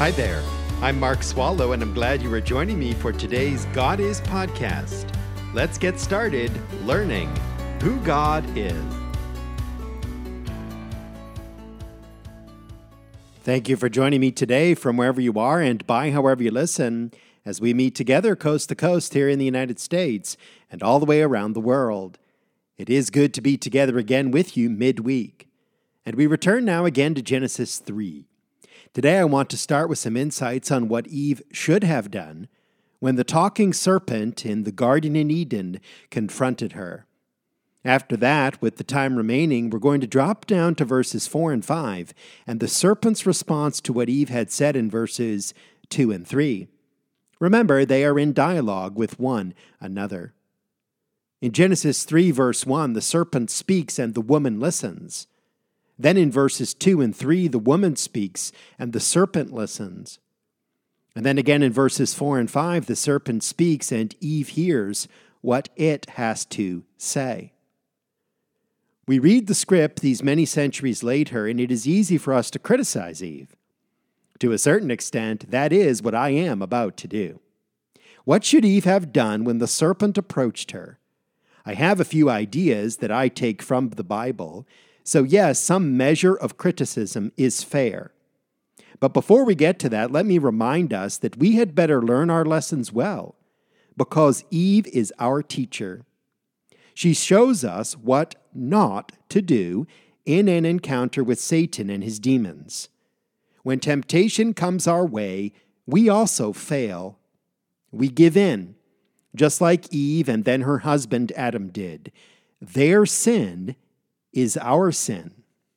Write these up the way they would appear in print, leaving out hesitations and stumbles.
Hi there. I'm Mark Swallow, and I'm glad you are joining me for today's God Is podcast. Let's get started learning who God is. Thank you for joining me today from wherever you are and by however you listen as we meet together coast to coast here in the United States and all the way around the world. It is good to be together again with you midweek. And we return now again to Genesis 3. Today I want to start with some insights on what Eve should have done when the talking serpent in the Garden in Eden confronted her. After that, with the time remaining, we're going to drop down to verses 4 and 5 and the serpent's response to what Eve had said in verses 2 and 3. Remember, they are in dialogue with one another. In Genesis 3, verse 1, the serpent speaks and the woman listens. Then in verses 2 and 3, the woman speaks and the serpent listens. And then again in verses 4 and 5, the serpent speaks and Eve hears what it has to say. We read the script these many centuries later, and it is easy for us to criticize Eve. To a certain extent, that is what I am about to do. What should Eve have done when the serpent approached her? I have a few ideas that I take from the Bible. So yes, some measure of criticism is fair. But before we get to that, let me remind us that we had better learn our lessons well, because Eve is our teacher. She shows us what not to do in an encounter with Satan and his demons. When temptation comes our way, we also fail. We give in, just like Eve and then her husband Adam did. Their sin is our sin.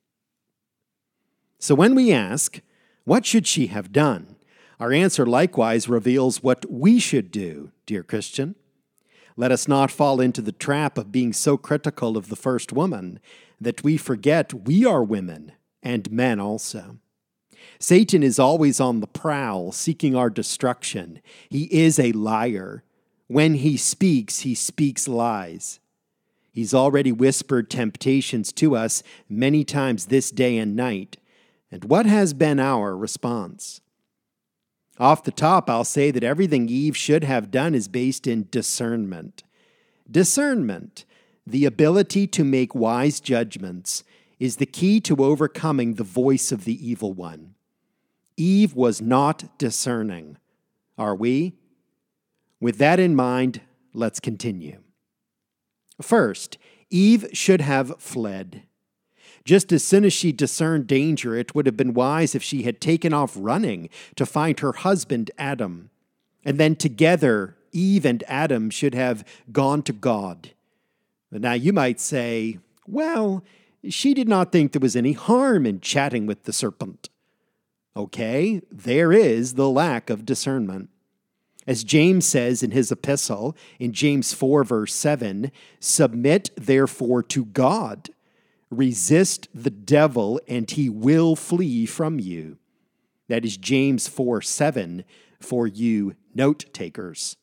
So when we ask, what should she have done? Our answer likewise reveals what we should do, dear Christian. Let us not fall into the trap of being so critical of the first woman that we forget we are women and men also. Satan is always on the prowl, seeking our destruction. He is a liar. When he speaks lies. He's already whispered temptations to us many times this day and night. And what has been our response? Off the top, I'll say that everything Eve should have done is based in discernment. Discernment, the ability to make wise judgments, is the key to overcoming the voice of the evil one. Eve was not discerning. Are we? With that in mind, let's continue. First, Eve should have fled. Just as soon as she discerned danger, it would have been wise if she had taken off running to find her husband Adam. And then together, Eve and Adam should have gone to God. Now you might say, well, she did not think there was any harm in chatting with the serpent. Okay, there is the lack of discernment. As James says in his epistle, in James 4, verse 7, submit therefore to God. Resist the devil, and he will flee from you. That is James 4, 7 for you note-takers.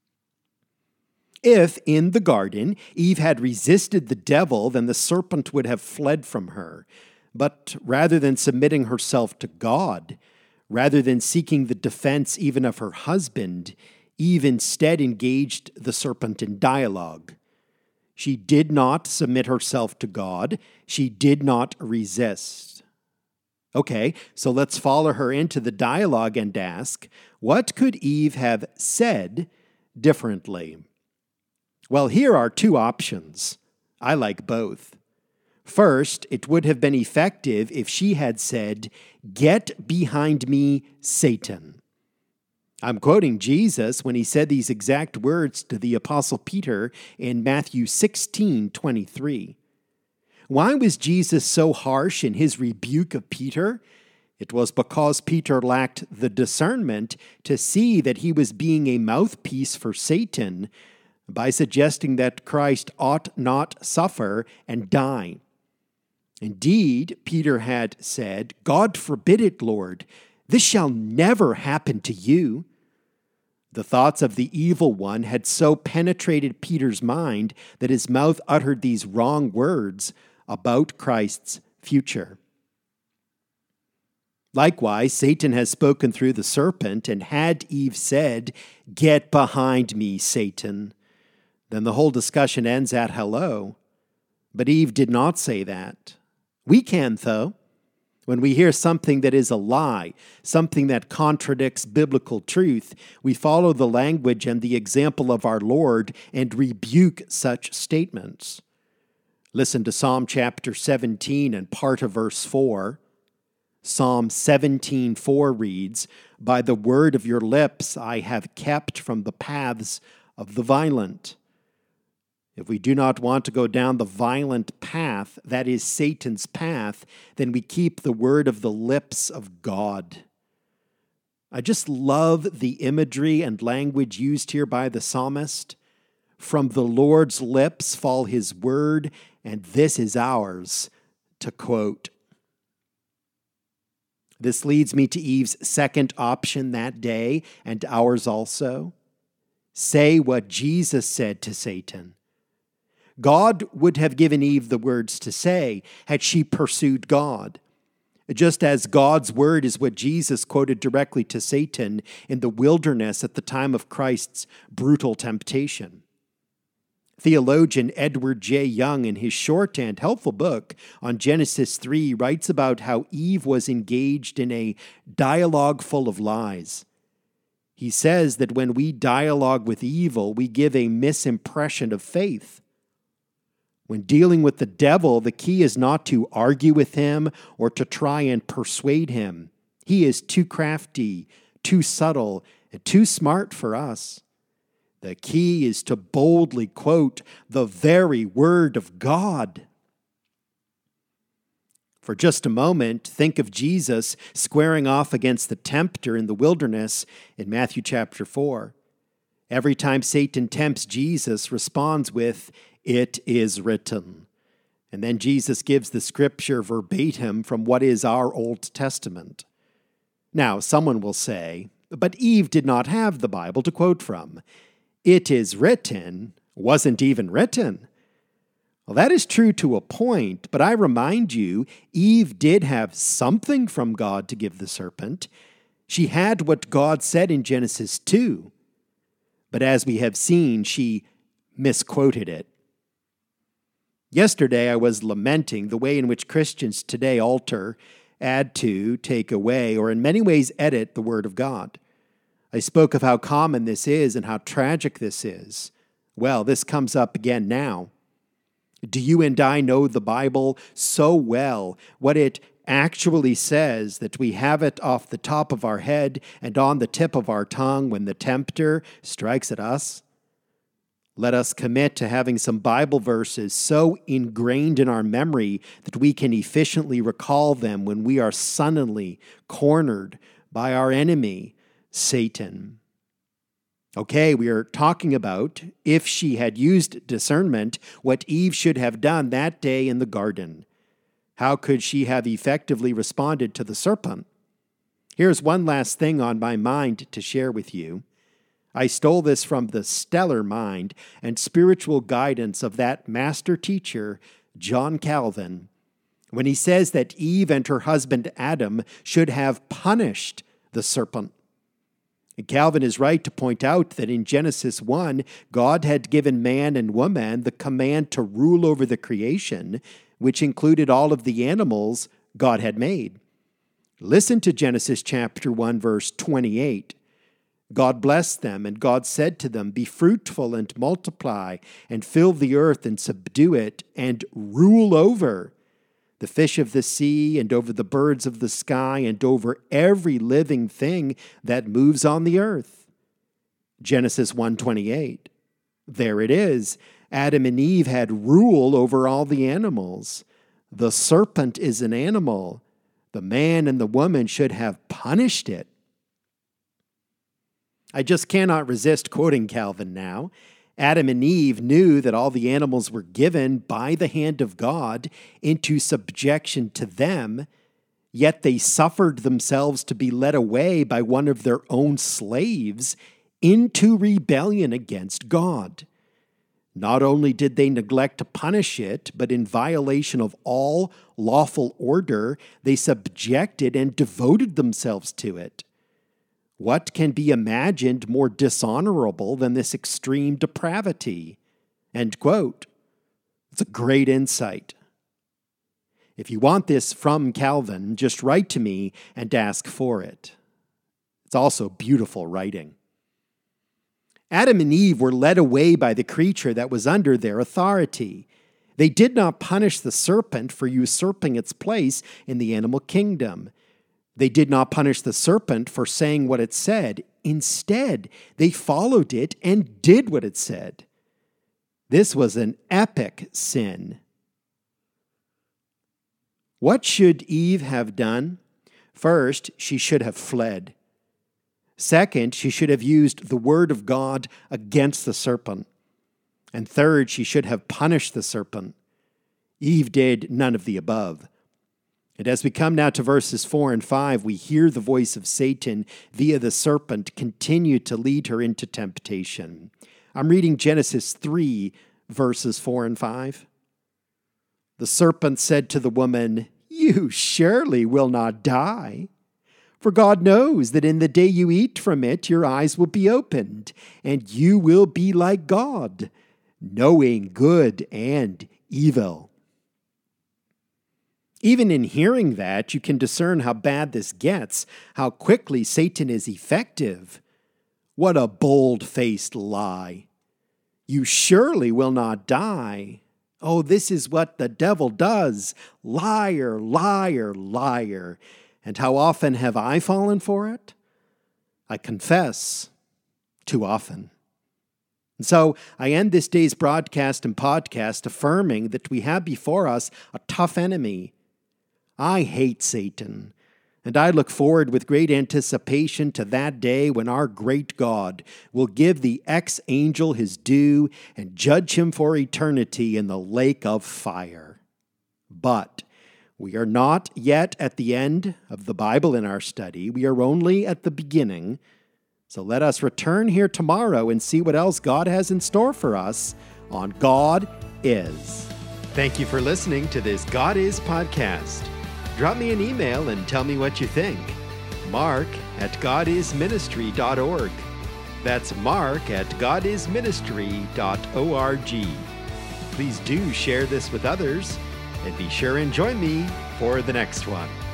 If, in the garden, Eve had resisted the devil, then the serpent would have fled from her. But rather than submitting herself to God, rather than seeking the defense even of her husband, Eve instead engaged the serpent in dialogue. She did not submit herself to God. She did not resist. Okay, so let's follow her into the dialogue and ask, what could Eve have said differently? Well, here are two options. I like both. First, it would have been effective if she had said, "Get behind me, Satan." I'm quoting Jesus when he said these exact words to the Apostle Peter in Matthew 16:23. Why was Jesus so harsh in his rebuke of Peter? It was because Peter lacked the discernment to see that he was being a mouthpiece for Satan by suggesting that Christ ought not suffer and die. Indeed, Peter had said, "God forbid it, Lord. This shall never happen to you." The thoughts of the evil one had so penetrated Peter's mind that his mouth uttered these wrong words about Christ's future. Likewise, Satan has spoken through the serpent, and had Eve said, "Get behind me, Satan," then the whole discussion ends at hello. But Eve did not say that. We can, though. When we hear something that is a lie, something that contradicts biblical truth, we follow the language and the example of our Lord and rebuke such statements. Listen to Psalm chapter 17 and part of verse 4. Psalm 17:4 reads, "By the word of your lips I have kept from the paths of the violent." If we do not want to go down the violent path, that is Satan's path, then we keep the word of the lips of God. I just love the imagery and language used here by the psalmist. From the Lord's lips fall his word, and this is ours to quote. This leads me to Eve's second option that day, and ours also. Say what Jesus said to Satan. God would have given Eve the words to say had she pursued God, just as God's word is what Jesus quoted directly to Satan in the wilderness at the time of Christ's brutal temptation. Theologian Edward J. Young, in his short and helpful book on Genesis 3, writes about how Eve was engaged in a dialogue full of lies. He says that when we dialogue with evil, we give a misimpression of faith. When dealing with the devil, the key is not to argue with him or to try and persuade him. He is too crafty, too subtle, and too smart for us. The key is to boldly quote the very word of God. For just a moment, think of Jesus squaring off against the tempter in the wilderness in Matthew chapter 4. Every time Satan tempts Jesus, responds with, "It is written." And then Jesus gives the scripture verbatim from what is our Old Testament. Now, someone will say, but Eve did not have the Bible to quote from. "It is written" wasn't even written. Well, that is true to a point, but I remind you, Eve did have something from God to give the serpent. She had what God said in Genesis 2. But as we have seen, she misquoted it. Yesterday, I was lamenting the way in which Christians today alter, add to, take away, or in many ways edit the Word of God. I spoke of how common this is and how tragic this is. Well, this comes up again now. Do you and I know the Bible so well, what it actually says, that we have it off the top of our head and on the tip of our tongue when the tempter strikes at us? Let us commit to having some Bible verses so ingrained in our memory that we can efficiently recall them when we are suddenly cornered by our enemy, Satan. Okay, we are talking about, if she had used discernment, what Eve should have done that day in the garden. How could she have effectively responded to the serpent? Here's one last thing on my mind to share with you. I stole this from the stellar mind and spiritual guidance of that master teacher, John Calvin, when he says that Eve and her husband Adam should have punished the serpent. Calvin is right to point out that in Genesis 1, God had given man and woman the command to rule over the creation, which included all of the animals God had made. Listen to Genesis chapter 1, verse 28. God blessed them, and God said to them, "Be fruitful and multiply, and fill the earth and subdue it, and rule over the fish of the sea, and over the birds of the sky, and over every living thing that moves on the earth." Genesis 1:28. There it is. Adam and Eve had rule over all the animals. The serpent is an animal. The man and the woman should have punished it. I just cannot resist quoting Calvin now. Adam and Eve knew that all the animals were given by the hand of God into subjection to them, yet they suffered themselves to be led away by one of their own slaves into rebellion against God. Not only did they neglect to punish it, but in violation of all lawful order, they subjected and devoted themselves to it. What can be imagined more dishonorable than this extreme depravity? End quote. It's a great insight. If you want this from Calvin, just write to me and ask for it. It's also beautiful writing. Adam and Eve were led away by the creature that was under their authority. They did not punish the serpent for usurping its place in the animal kingdom. They did not punish the serpent for saying what it said. Instead, they followed it and did what it said. This was an epic sin. What should Eve have done? First, she should have fled. Second, she should have used the word of God against the serpent. And third, she should have punished the serpent. Eve did none of the above. And as we come now to verses 4 and 5, we hear the voice of Satan via the serpent continue to lead her into temptation. I'm reading Genesis 3, verses 4 and 5. The serpent said to the woman, "You surely will not die. For God knows that in the day you eat from it, your eyes will be opened, and you will be like God, knowing good and evil." Even in hearing that, you can discern how bad this gets, how quickly Satan is effective. What a bold-faced lie. You surely will not die. Oh, this is what the devil does. Liar, liar, liar. And how often have I fallen for it? I confess, too often. And so I end this day's broadcast and podcast affirming that we have before us a tough enemy. I hate Satan, and I look forward with great anticipation to that day when our great God will give the ex-angel his due and judge him for eternity in the lake of fire. But we are not yet at the end of the Bible in our study. We are only at the beginning. So let us return here tomorrow and see what else God has in store for us on God Is. Thank you for listening to this God Is podcast. Drop me an email and tell me what you think. mark@godisministry.org. That's mark@godisministry.org. Please do share this with others, and be sure and join me for the next one.